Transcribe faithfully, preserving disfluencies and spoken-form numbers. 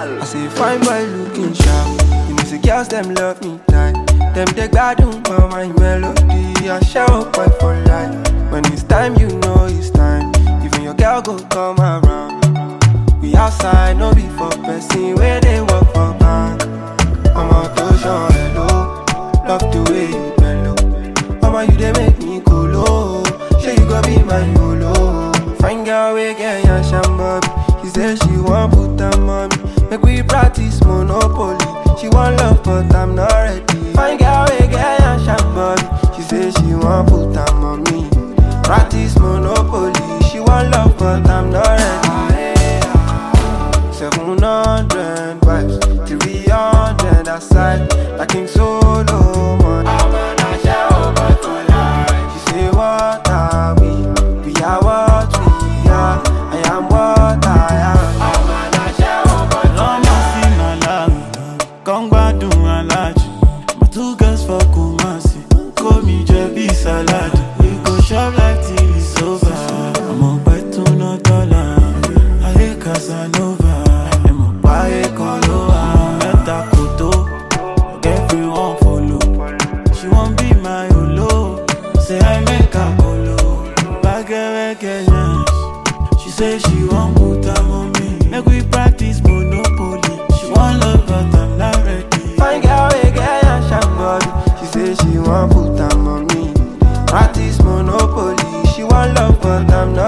I say fine boy looking sharp. You know say girls them love me tight. Them they gbadun for my melody. I show boy for life. When it's time, you know it's time. Even your girl go come around. We outside, no be for person where they work for bank. I'm out to show hello. Love the way you bellow. Mama, you they make me go low. Sure you go be my yolo. Fine girl, we get your shambobby. She said she want put them on me. Make we practice Monopoly. She want love, but I'm not ready. Fine girl, we get your shambobby. She said she want put them on me. Practice Monopoly. She want love, but I'm not ready. Seven hundred vibes, three hundred aside. Like King Solomon. I'm gonna show boy for life. She say what are we? We are what we are. I am what I am. I'm gonna show boy for life. Come back to my life. My two girls for Kumasi. Call me Jebi Salad. We go shop like till it's over. I'm on by to no dollar. I hate Casanova. I'm on by Koloa. Meta Koto. Everyone follow. She won't be my Olo. Say I make a colo. Bagger yes. She say she won't put them on me. Make we practice Monopoly. She want love but I'm not ready. Fine girl, we get your shambody. She say she want put them on me. Practice Monopoly. She want love but I'm not